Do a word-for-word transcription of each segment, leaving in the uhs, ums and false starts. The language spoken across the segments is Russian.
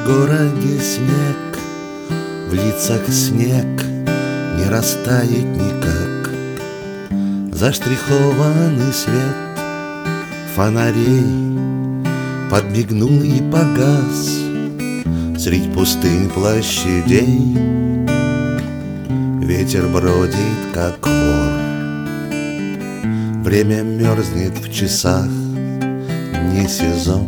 В городе снег, в лицах снег, не растает никак. Заштрихованный свет фонарей подмигнул и погас средь пустынь площадей. Ветер бродит, как вор, время мерзнет в часах, не сезон.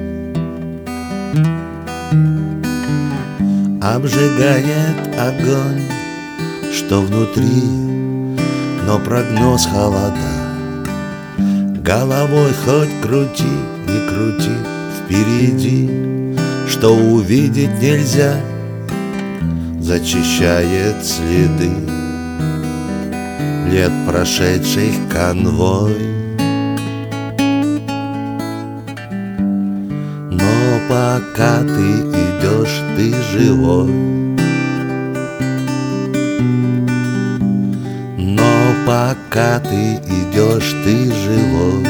Обжигает огонь, что внутри, но прогноз холода. Головой хоть крути, не крути, впереди, что увидеть нельзя, зачищает следы лет прошедших конвой. Но пока ты идешь, ты живой. Но пока ты идешь, ты живой.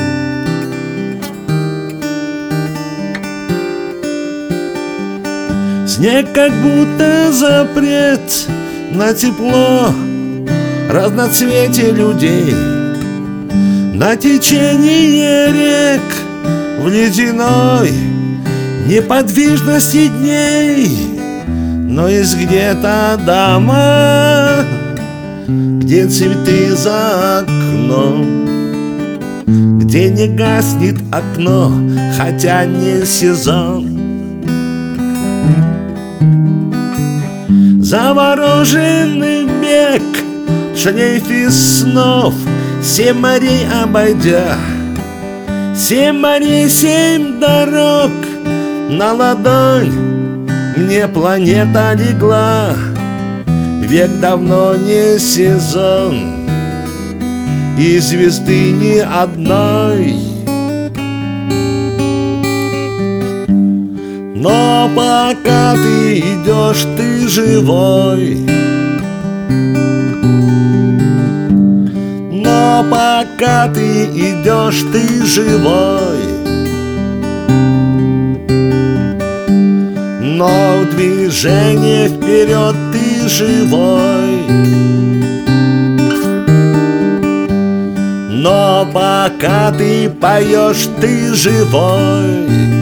Снег как будто запрет на тепло, разноцветие людей, на течение рек, в ледяной неподвижности дней. Но есть где-то дома, где цветы за окном, где не гаснет окно, хотя не сезон. Завороженный бег, шлейф из снов, семь морей обойдя, семь морей, семь дорог. На ладонь мне планета легла, век давно не сезон, и звезды ни одной. Но пока ты идешь, ты живой. Но пока ты идешь, ты живой. Но в движение вперед ты живой. Но пока ты поешь, ты живой.